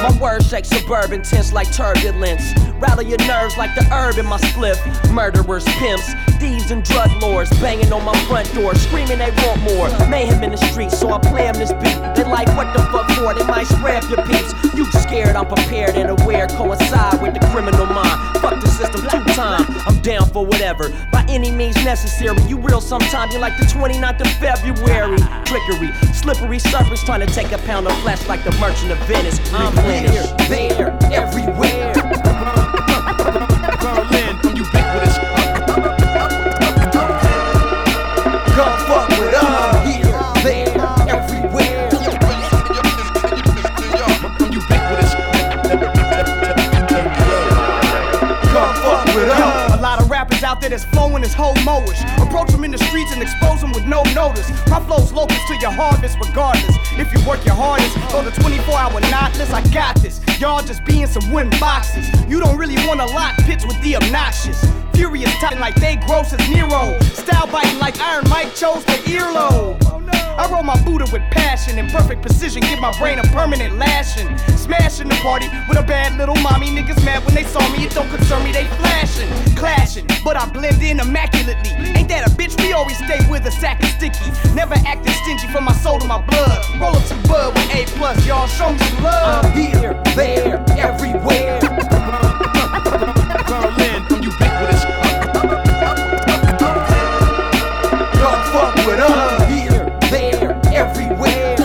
My words shake suburban, tense like turbulence. Rattle your nerves like the herb in my spliff. Murderers, pimps, thieves and drug lords banging on my front door, screaming they want more. Mayhem in the streets, so I play them this beat. They like, what the fuck for? They might scrap your peeps. You scared, I'm prepared and aware. Coincide with the criminal mind. Fuck the system 2 times. I'm down for whatever, by any means necessary. You real sometime, you're like the 29th of February. Trickery, slippery serpents trying to take a pound of flesh like the Merchant of Venice. I'm here, there, everywhere. Berlin, I'm ubiquitous. Come fuck with us. Here, there, everywhere. I'm ubiquitous. Come fuck with us. A lot of rappers out there that's flowing as homoish. Approach them in the streets and expose them with no notice. My flow's locust to your harvest regardless. If you work your hardest, go to 24-hour knotless, I got this. Y'all just being some wooden boxes. You don't really want a lot pitched with the obnoxious. Furious talking like they gross as Nero. Style biting like Iron Mike chose the earlobe. I roll my Buddha with passion and perfect precision, give my brain a permanent lashing. Smashing the party with a bad little mommy. Niggas mad when they saw me, it don't concern me, they flashing, clashing, but I blend in immaculately. Ain't that a bitch? We always stay with a sack of sticky. Never acting stingy from my soul to my blood. Roll up some bud with A+, y'all show me some love. I'm here, there, everywhere. Berlin, I'm ubiquitous. Come fuck with us. Here, there, everywhere.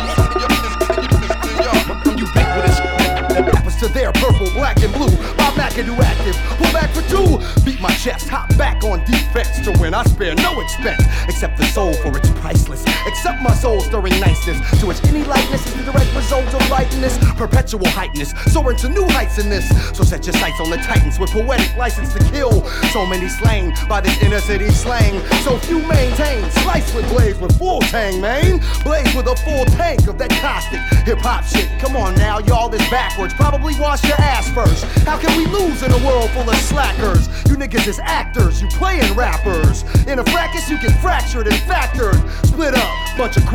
I'm ubiquitous. Rappers to their purple, black and blue. Bob McAdoo active, pull back for 2. Beat my chest, hop back on defense. To win I spare no expense, except the soul for it's priceless. Accept my soul stirring niceness, to which any likeness is the direct result of rightness. Perpetual heightness, soaring to new heights in this. So set your sights on the titans with poetic license to kill. So many slain by this inner city slang. So few maintain, slice with blades with full tang, man. Blaze with a full tank of that caustic hip-hop shit. Come on now, y'all, this backwards. Probably wash your ass first. How can we lose in a world full of slackers? You niggas is actors, you playing rappers. In a fracas you get fractured and factored. Split up, bunch of